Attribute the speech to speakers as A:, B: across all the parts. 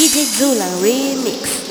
A: DJ Zula Remix.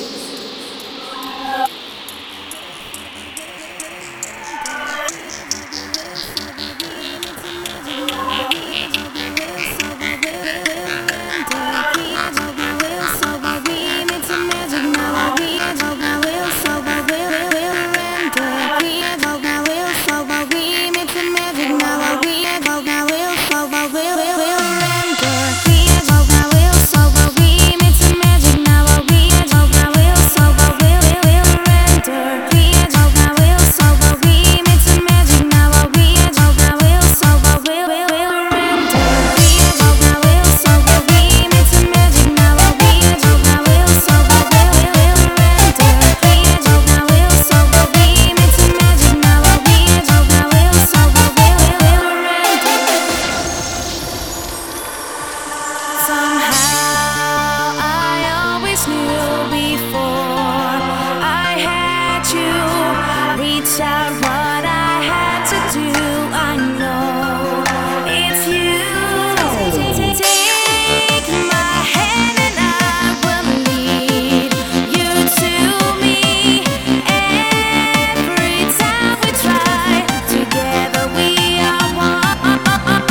B: Reach out what I had to do. I know it's you. Take my hand and I will lead you to me. Every time we try, together we are one.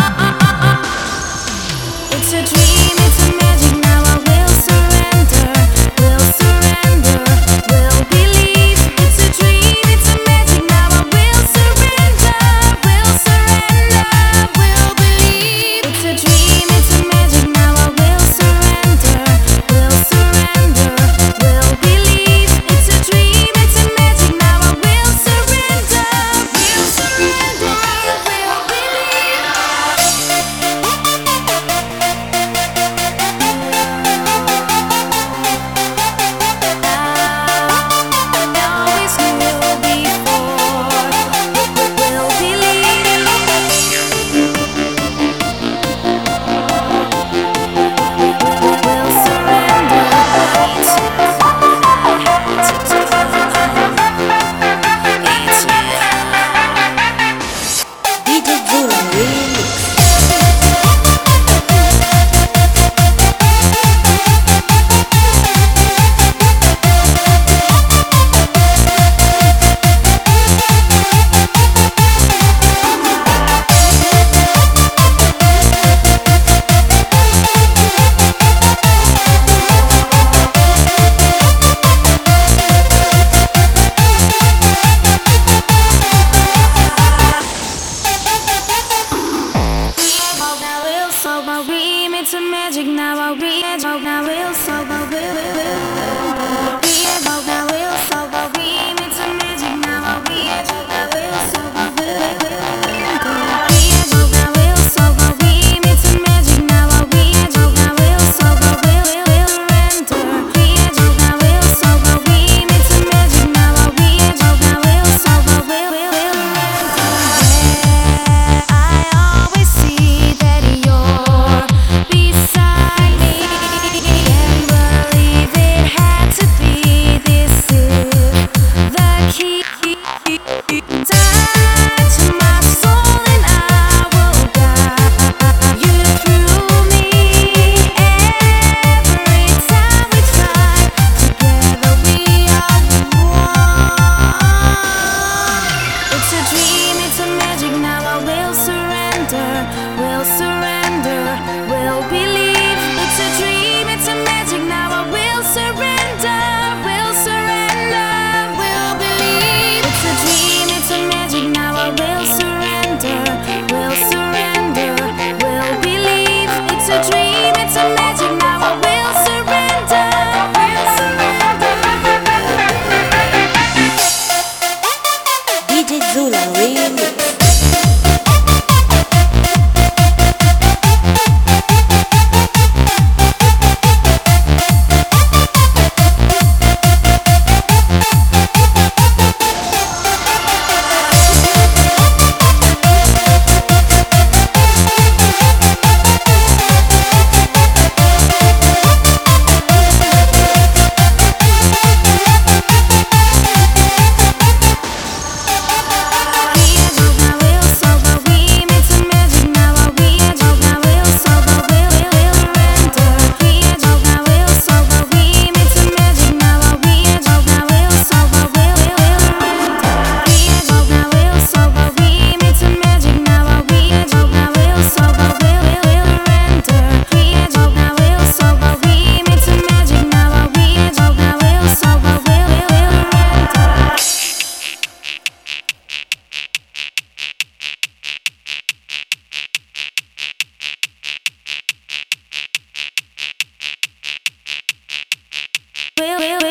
B: It's a dream, it's a magic. Now I will surrender, will surrender, will believe. It's a dream, it's a magic. Now I will surrender, will surrender, will believe. It's a dream, it's a magic. Now I will surrender, will surrender, will believe. It's a dream, it's a magic. Now I will surrender, will surrender, will believe.
A: DJ Zula Remix.
B: It's a magic. Now I reach out. Now we'll solve our will. Now we'll solve our dream. It's a magic. Now I reach out. Now we'll solve our Now we'll solve our dream. It's a magic. Now I reach out. Now we'll solve our surrender. Now we'll solve our dream. It's a magic. Now I reach out. Now we'll solve our I always see that you're beside me, and believe it had to be. will